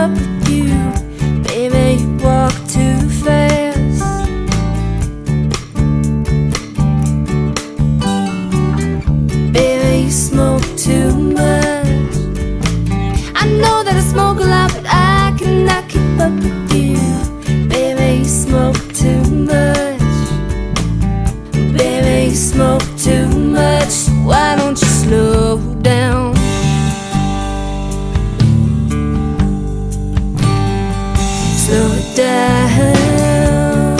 up with you. Baby, you walk too fast. Baby, you smoke too much. I know that I smoke a lot, but I cannot keep up with you. Baby, you smoke too much. Baby, you smoke too much. Why don't you slow down? Slow it down.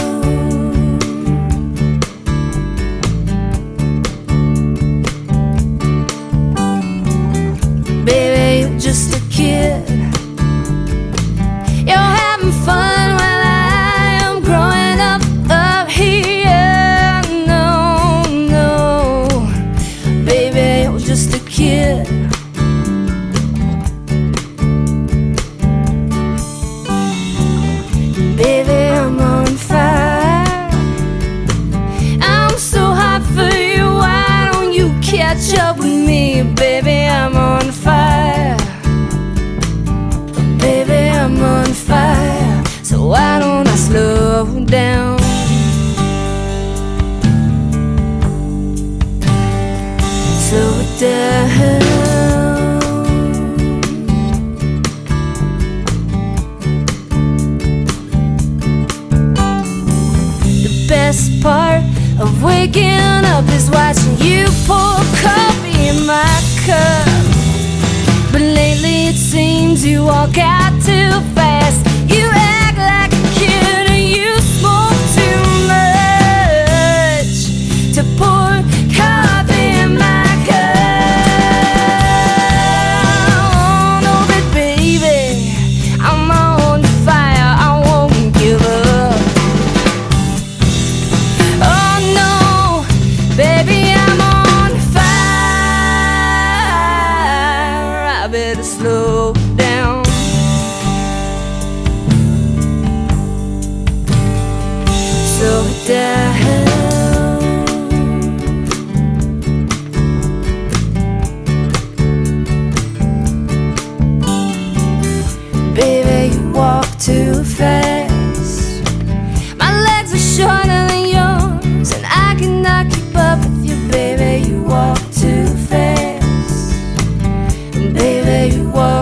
Baby, you're just a kid. You're having fun while I am growing up here. No, no, baby, you're just a kid. Baby, I'm on fire. I'm so hot for you. Why don't you catch up with me? Baby, I'm on fire. Baby, I'm on fire. So why don't I slow down? Slow it down. The best part of waking up is watching you pour coffee in my cup. But lately it seems you walk out too fast. You act like a kid and you smoke too much to pour coffee in my cup. Oh no, but baby, I'm on fire. I won't give up. Oh no, baby, I'm on fire. I better slow down. Slow it down. Baby, you walk too fast. My legs are shorter than yours, and I cannot keep up with you. Baby, you walk too fast. Baby, you walk